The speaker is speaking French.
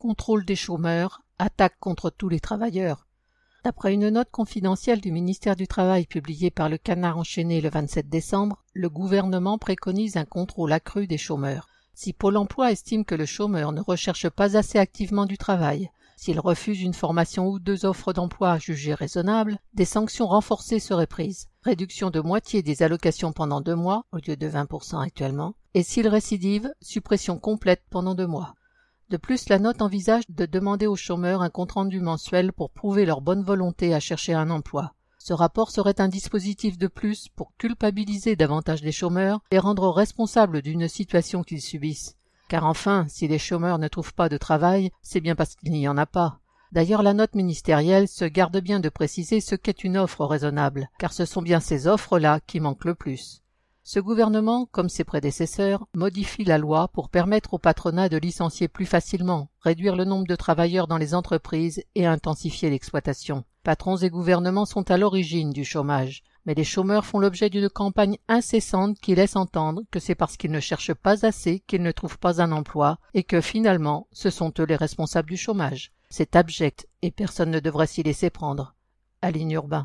contrôle des chômeurs, attaque contre tous les travailleurs. D'après une note confidentielle du ministère du Travail publiée par le Canard enchaîné le 27 décembre, le gouvernement préconise un contrôle accru des chômeurs. Si Pôle emploi estime que le chômeur ne recherche pas assez activement du travail, s'il refuse une formation ou 2 offres d'emploi jugées raisonnables, des sanctions renforcées seraient prises. Réduction de moitié des allocations pendant 2 mois, au lieu de 20% actuellement, et s'il récidive, suppression complète pendant 2 mois. De plus, la note envisage de demander aux chômeurs un compte-rendu mensuel pour prouver leur bonne volonté à chercher un emploi. Ce rapport serait un dispositif de plus pour culpabiliser davantage les chômeurs et rendre responsables d'une situation qu'ils subissent. Car enfin, si les chômeurs ne trouvent pas de travail, c'est bien parce qu'il n'y en a pas. D'ailleurs, la note ministérielle se garde bien de préciser ce qu'est une offre raisonnable, car ce sont bien ces offres-là qui manquent le plus. Ce gouvernement, comme ses prédécesseurs, modifie la loi pour permettre au patronat de licencier plus facilement, réduire le nombre de travailleurs dans les entreprises et intensifier l'exploitation. Patrons et gouvernements sont à l'origine du chômage, mais les chômeurs font l'objet d'une campagne incessante qui laisse entendre que c'est parce qu'ils ne cherchent pas assez qu'ils ne trouvent pas un emploi et que finalement, ce sont eux les responsables du chômage. C'est abject et personne ne devrait s'y laisser prendre. Aline Urbain.